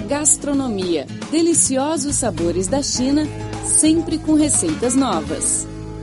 Gastronomia, deliciosos sabores da China, sempre com receitas novas.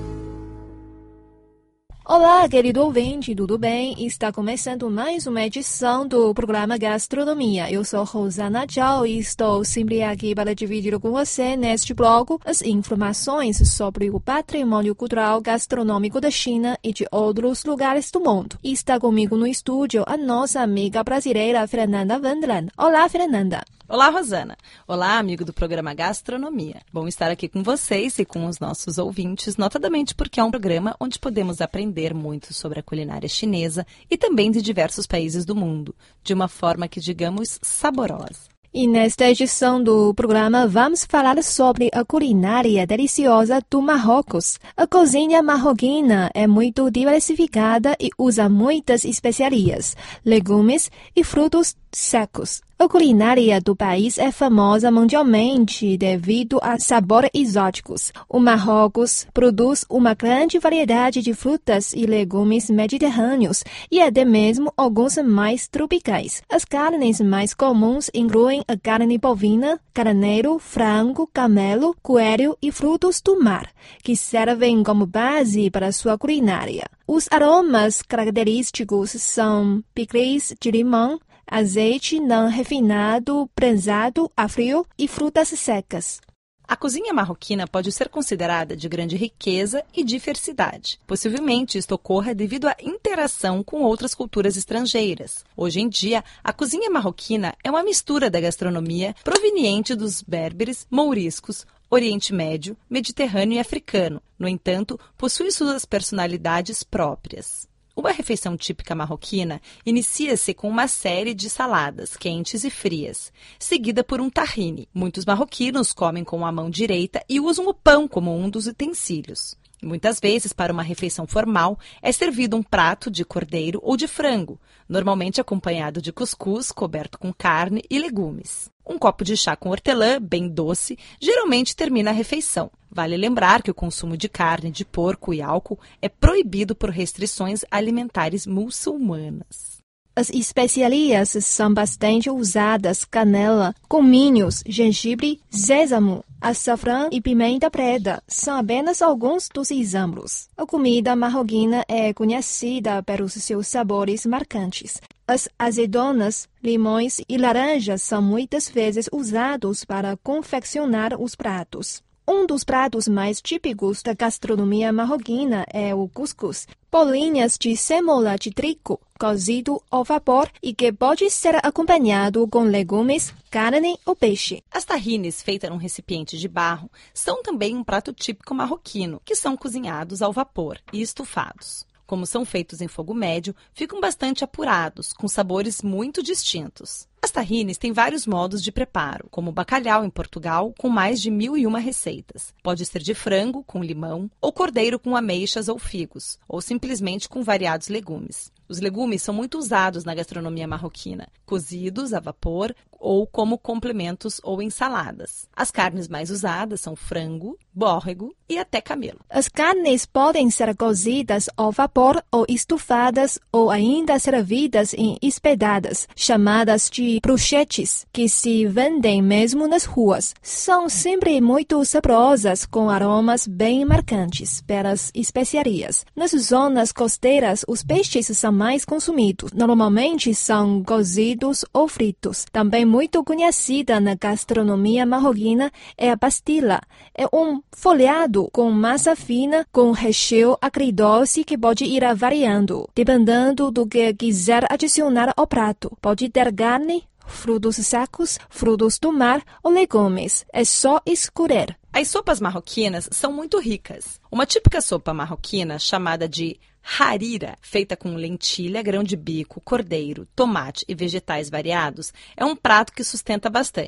Olá, querido ouvinte, tudo bem? Está começando mais uma edição do programa Gastronomia. Eu sou Rosana Zhao e estou sempre aqui para dividir com você, neste bloco, as informações sobre o patrimônio cultural gastronômico da China e de outros lugares do mundo. E está comigo no estúdio a nossa amiga brasileira Fernanda Wendland. Olá, Fernanda! Olá, Rosana. Olá, amigo do programa Gastronomia. Bom estar aqui com vocês e com os nossos ouvintes, notadamente porque é um programa onde podemos aprender muito sobre a culinária chinesa e também de diversos países do mundo, de uma forma que, digamos, saborosa. E nesta edição do programa vamos falar sobre a culinária deliciosa do Marrocos. A cozinha marroquina é muito diversificada e usa muitas especiarias, legumes e frutos secos. A culinária do país é famosa mundialmente devido a sabores exóticos. O Marrocos produz uma grande variedade de frutas e legumes mediterrâneos e até mesmo alguns mais tropicais. As carnes mais comuns incluem a carne bovina, carneiro, frango, camelo, coelho e frutos do mar, que servem como base para sua culinária. Os aromas característicos são picles de limão, azeite não refinado, prensado a frio e frutas secas. A cozinha marroquina pode ser considerada de grande riqueza e diversidade. Possivelmente isto ocorra devido à interação com outras culturas estrangeiras. Hoje em dia, a cozinha marroquina é uma mistura da gastronomia proveniente dos berberes, mouriscos, Oriente Médio, Mediterrâneo e africano. No entanto, possui suas personalidades próprias. Uma refeição típica marroquina inicia-se com uma série de saladas quentes e frias, seguida por um tahine. Muitos marroquinos comem com a mão direita e usam o pão como um dos utensílios. Muitas vezes, para uma refeição formal, é servido um prato de cordeiro ou de frango, normalmente acompanhado de cuscuz coberto com carne e legumes. Um copo de chá com hortelã, bem doce, geralmente termina a refeição. Vale lembrar que o consumo de carne, de porco e álcool é proibido por restrições alimentares muçulmanas. As especiarias são bastante usadas: canela, cominhos, gengibre, sésamo, açafrão e pimenta preta. São apenas alguns dos exemplos. A comida marroquina é conhecida pelos seus sabores marcantes. As azeitonas, limões e laranjas são muitas vezes usados para confeccionar os pratos. Um dos pratos mais típicos da gastronomia marroquina é o cuscuz, bolinhas de sêmola de trigo, cozido ao vapor e que pode ser acompanhado com legumes, carne ou peixe. As tahines feitas num recipiente de barro são também um prato típico marroquino, que são cozinhados ao vapor e estufados. Como são feitos em fogo médio, ficam bastante apurados, com sabores muito distintos. As tahines têm vários modos de preparo, como o bacalhau em Portugal, com mais de 1001 receitas. Pode ser de frango, com limão, ou cordeiro com ameixas ou figos, ou simplesmente com variados legumes. Os legumes são muito usados na gastronomia marroquina, cozidos a vapor ou como complementos ou ensaladas. As carnes mais usadas são frango, bórrego e até camelo. As carnes podem ser cozidas ao vapor ou estufadas ou ainda servidas em espedadas, chamadas de bruschetes, que se vendem mesmo nas ruas. São sempre muito saborosas, com aromas bem marcantes pelas especiarias. Nas zonas costeiras, os peixes são mais consumidos. Normalmente são cozidos ou fritos. Também muito conhecida na gastronomia marroquina é a pastilla. É um folhado com massa fina, com recheio agridoce que pode ir variando, dependendo do que quiser adicionar ao prato. Pode ter carne, frutos secos, frutos do mar ou legumes. É só escolher. As sopas marroquinas são muito ricas. Uma típica sopa marroquina, chamada de harira, feita com lentilha, grão de bico, cordeiro, tomate e vegetais variados, é um prato que sustenta bastante.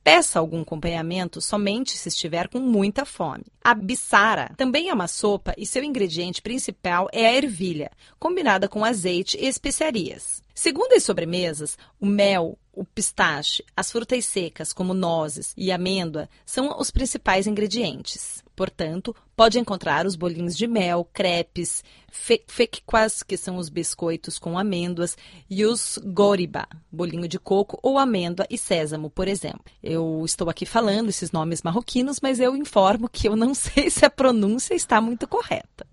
Peça algum acompanhamento somente se estiver com muita fome. A bissara também é uma sopa e seu ingrediente principal é a ervilha, combinada com azeite e especiarias. Segundo as sobremesas, o mel, o pistache, as frutas secas como nozes e amêndoa são os principais ingredientes. Portanto, pode encontrar os bolinhos de mel, crepes, fekwas, que são os biscoitos com amêndoas, e os goriba, bolinho de coco ou amêndoa e sésamo, por exemplo. Eu estou aqui falando esses nomes marroquinos, mas eu informo que eu não sei se a pronúncia está muito correta.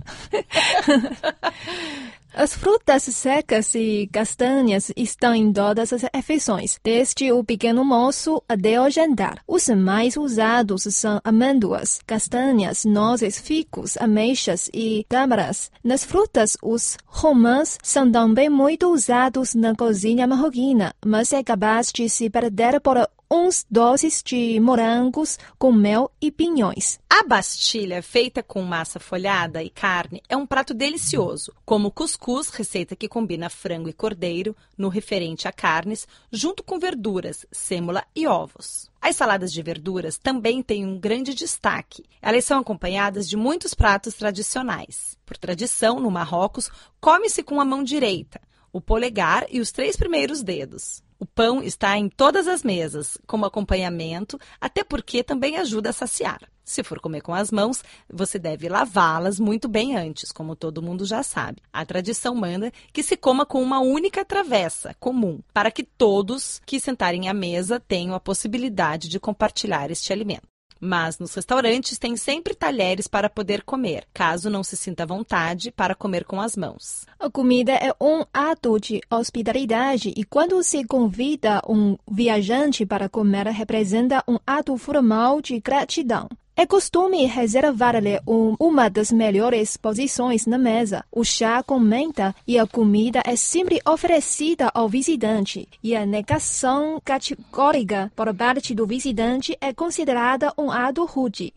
As frutas secas e castanhas estão em todas as refeições, desde o pequeno almoço até o jantar. Os mais usados são amêndoas, castanhas, nozes, figos, ameixas e tâmaras. Nas frutas, os romãs são também muito usados na cozinha marroquina, mas é capaz de se perder por uns doces de morangos com mel e pinhões. A bastilha, feita com massa folhada e carne, é um prato delicioso, como o cuscuz, receita que combina frango e cordeiro, no referente a carnes, junto com verduras, sêmola e ovos. As saladas de verduras também têm um grande destaque. Elas são acompanhadas de muitos pratos tradicionais. Por tradição, no Marrocos, come-se com a mão direita, o polegar e os 3 primeiros dedos. O pão está em todas as mesas, como acompanhamento, até porque também ajuda a saciar. Se for comer com as mãos, você deve lavá-las muito bem antes, como todo mundo já sabe. A tradição manda que se coma com uma única travessa comum, para que todos que sentarem à mesa tenham a possibilidade de compartilhar este alimento. Mas nos restaurantes tem sempre talheres para poder comer, caso não se sinta à vontade para comer com as mãos. A comida é um ato de hospitalidade e quando se convida um viajante para comer, representa um ato formal de gratidão. É costume reservar-lhe uma das melhores posições na mesa. O chá com menta e a comida é sempre oferecida ao visitante. E a negação categórica por parte do visitante é considerada um ato rude.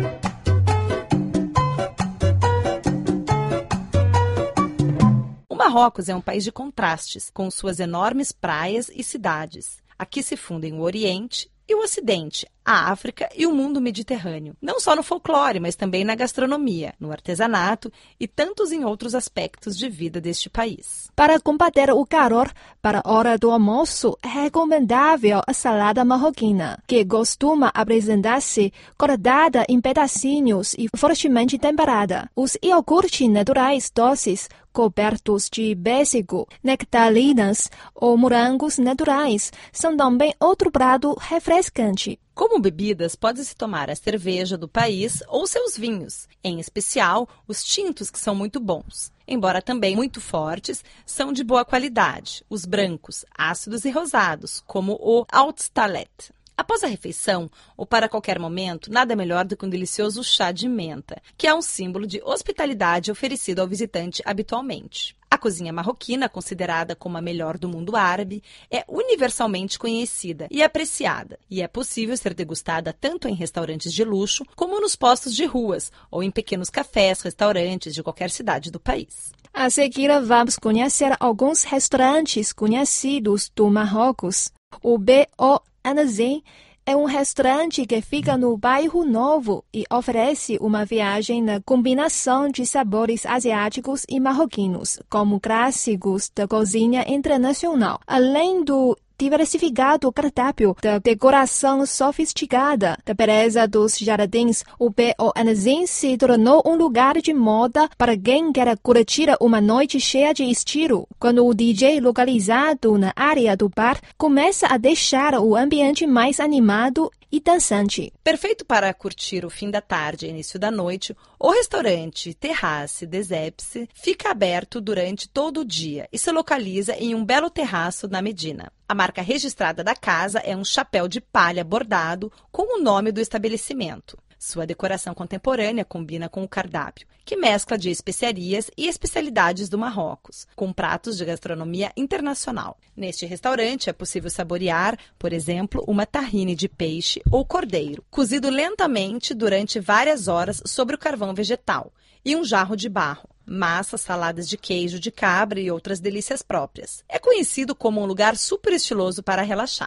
O Marrocos é um país de contrastes, com suas enormes praias e cidades. Aqui se fundem o Oriente e o Ocidente, a África e o mundo mediterrâneo. Não só no folclore, mas também na gastronomia, no artesanato e tantos em outros aspectos de vida deste país. Para combater o calor, para a hora do almoço, é recomendável a salada marroquina, que costuma apresentar-se cortada em pedacinhos e fortemente temperada. Os iogurtes naturais doces, cobertos de pêssego, nectarinas ou morangos naturais, são também outro prato refrescante. Como bebidas, pode-se tomar a cerveja do país ou seus vinhos, em especial os tintos, que são muito bons. Embora também muito fortes, são de boa qualidade. Os brancos, ácidos e rosados, como o Altstalet. Após a refeição, ou para qualquer momento, nada melhor do que um delicioso chá de menta, que é um símbolo de hospitalidade oferecido ao visitante habitualmente. A cozinha marroquina, considerada como a melhor do mundo árabe, é universalmente conhecida e apreciada, e é possível ser degustada tanto em restaurantes de luxo como nos postos de ruas ou em pequenos cafés, restaurantes de qualquer cidade do país. A seguir, vamos conhecer alguns restaurantes conhecidos do Marrocos. O B.O. Anazin é um restaurante que fica no Bairro Novo e oferece uma viagem na combinação de sabores asiáticos e marroquinos, como clássicos da cozinha internacional. Além do diversificado cardápio, da decoração sofisticada, da beleza dos jardins, o B.O. Anazin se tornou um lugar de moda para quem quer curtir uma noite cheia de estilo, quando o DJ localizado na área do bar começa a deixar o ambiente mais animado e dançante. Perfeito para curtir o fim da tarde e início da noite, o restaurante Terrace des Epes fica aberto durante todo o dia e se localiza em um belo terraço na Medina. A marca registrada da casa é um chapéu de palha bordado com o nome do estabelecimento. Sua decoração contemporânea combina com o cardápio, que mescla de especiarias e especialidades do Marrocos, com pratos de gastronomia internacional. Neste restaurante é possível saborear, por exemplo, uma tahine de peixe ou cordeiro, cozido lentamente durante várias horas sobre o carvão vegetal, e um jarro de barro, massa, saladas de queijo de cabra e outras delícias próprias. É conhecido como um lugar super estiloso para relaxar.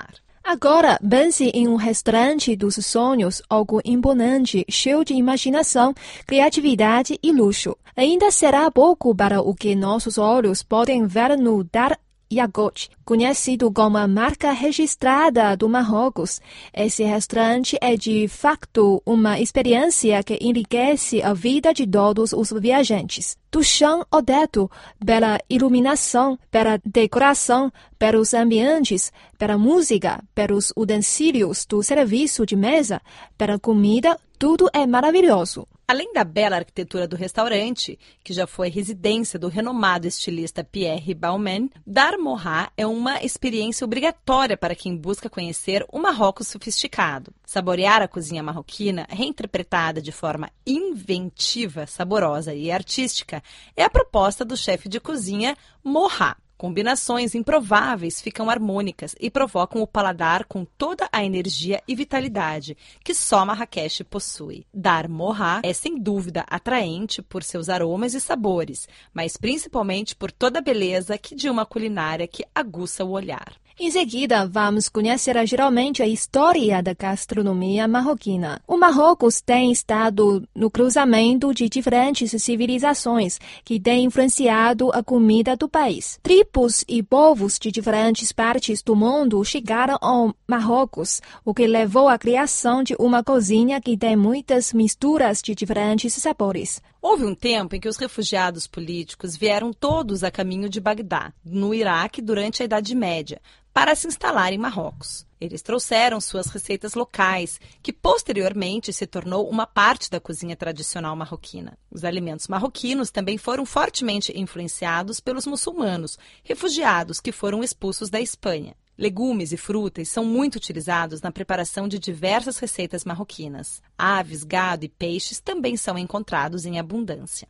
Agora, pense em um restaurante dos sonhos, algo imponente, cheio de imaginação, criatividade e luxo. Ainda será pouco para o que nossos olhos podem ver no Dar Yagout, conhecido como a marca registrada do Marrocos. Esse restaurante é de facto uma experiência que enriquece a vida de todos os viajantes. Do chão ao teto, pela iluminação, pela decoração, pelos ambientes, pela música, pelos utensílios do serviço de mesa, pela comida, tudo é maravilhoso. Além da bela arquitetura do restaurante, que já foi residência do renomado estilista Pierre Balmain, Dar Morha é uma experiência obrigatória para quem busca conhecer o Marrocos sofisticado. Saborear a cozinha marroquina, reinterpretada de forma inventiva, saborosa e artística, é a proposta do chefe de cozinha Morha. Combinações improváveis ficam harmônicas e provocam o paladar com toda a energia e vitalidade que só Marrakech possui. Dar Morha é sem dúvida atraente por seus aromas e sabores, mas principalmente por toda a beleza que de uma culinária que aguça o olhar. Em seguida, vamos conhecer geralmente a história da gastronomia marroquina. O Marrocos tem estado no cruzamento de diferentes civilizações que têm influenciado a comida do país. Tribos e povos de diferentes partes do mundo chegaram ao Marrocos, o que levou à criação de uma cozinha que tem muitas misturas de diferentes sabores. Houve um tempo em que os refugiados políticos vieram todos a caminho de Bagdá, no Iraque, durante a Idade Média, para se instalar em Marrocos. Eles trouxeram suas receitas locais, que posteriormente se tornou uma parte da cozinha tradicional marroquina. Os alimentos marroquinos também foram fortemente influenciados pelos muçulmanos, refugiados que foram expulsos da Espanha. Legumes e frutas são muito utilizados na preparação de diversas receitas marroquinas. Aves, gado e peixes também são encontrados em abundância.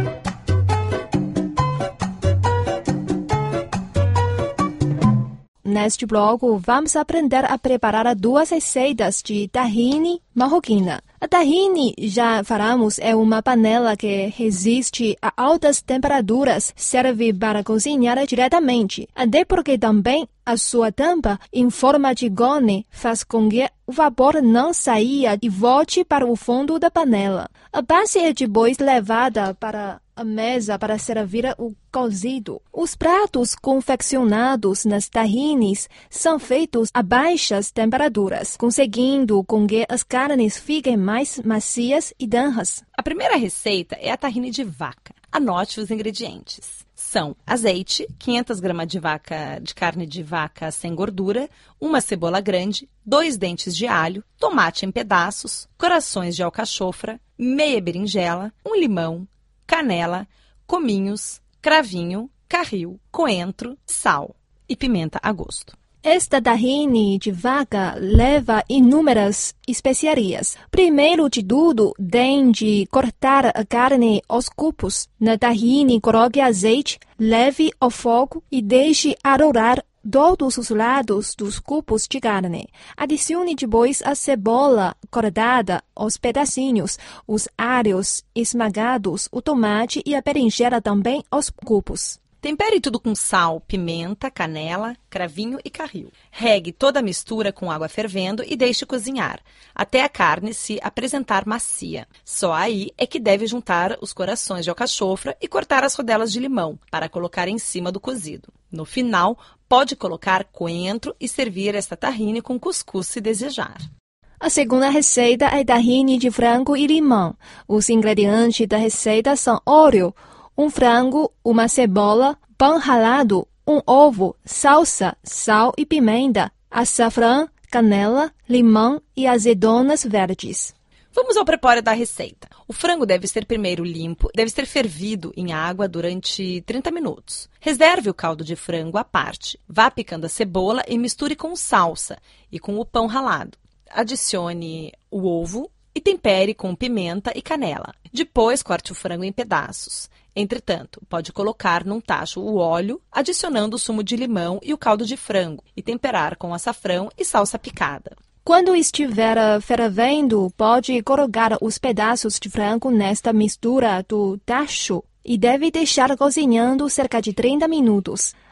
Neste bloco, vamos aprender a preparar 2 receitas de tahine marroquina. A tahine, já falamos, é uma panela que resiste a altas temperaturas, serve para cozinhar diretamente, até porque também a sua tampa, em forma de gone, faz com que o vapor não saia e volte para o fundo da panela. A base é depois levada para a mesa para servir o cozido. Os pratos confeccionados nas tahines são feitos a baixas temperaturas, conseguindo com que as carnes fiquem mais macias e tenras. A primeira receita é a tahine de vaca. Anote os ingredientes. São azeite, 500 gramas de carne de vaca sem gordura, uma cebola grande, 2 dentes de alho, tomate em pedaços, corações de alcachofra, meia berinjela, um limão, canela, cominhos, cravinho, carril, coentro, sal e pimenta a gosto. Esta tahine de vaca leva inúmeras especiarias. Primeiro de tudo, tem de cortar a carne aos cubos. Na tahine, coloque azeite, leve ao fogo e deixe arourar todos os lados dos cubos de carne. Adicione depois a cebola cortada aos pedacinhos, os alhos esmagados, o tomate e a berinjela também aos cubos. Tempere tudo com sal, pimenta, canela, cravinho e carril. Regue toda a mistura com água fervendo e deixe cozinhar, até a carne se apresentar macia. Só aí é que deve juntar os corações de alcachofra e cortar as rodelas de limão, para colocar em cima do cozido. No final, pode colocar coentro e servir esta tahine com cuscuz se desejar. A segunda receita é tahine de frango e limão. Os ingredientes da receita são óleo, um frango, uma cebola, pão ralado, um ovo, salsa, sal e pimenta, açafrão, canela, limão e azeitonas verdes. Vamos ao preparo da receita. O frango deve ser primeiro limpo, deve ser fervido em água durante 30 minutos. Reserve o caldo de frango à parte. Vá picando a cebola e misture com salsa e com o pão ralado. Adicione o ovo e tempere com pimenta e canela. Depois, corte o frango em pedaços. Entretanto, pode colocar num tacho o óleo, adicionando o sumo de limão e o caldo de frango, e temperar com açafrão e salsa picada. Quando estiver fervendo, pode colocar os pedaços de frango nesta mistura do tacho e deve deixar cozinhando cerca de 30 minutos.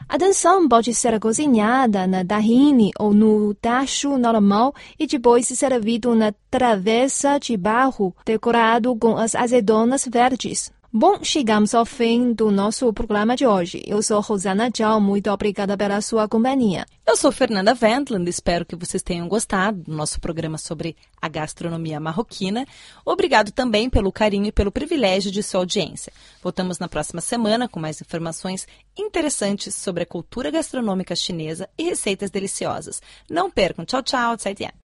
A danção pode ser cozinhada na tahine ou no tacho normal e depois servido na travessa de barro decorado com as azeitonas verdes. Bom, chegamos ao fim do nosso programa de hoje. Eu sou Rosana Zhao, muito obrigada pela sua companhia. Eu sou Fernanda Wendland, espero que vocês tenham gostado do nosso programa sobre a gastronomia marroquina. Obrigado também pelo carinho e pelo privilégio de sua audiência. Voltamos na próxima semana com mais informações interessantes sobre a cultura gastronômica chinesa e receitas deliciosas. Não percam. Tchau, tchau. 再见.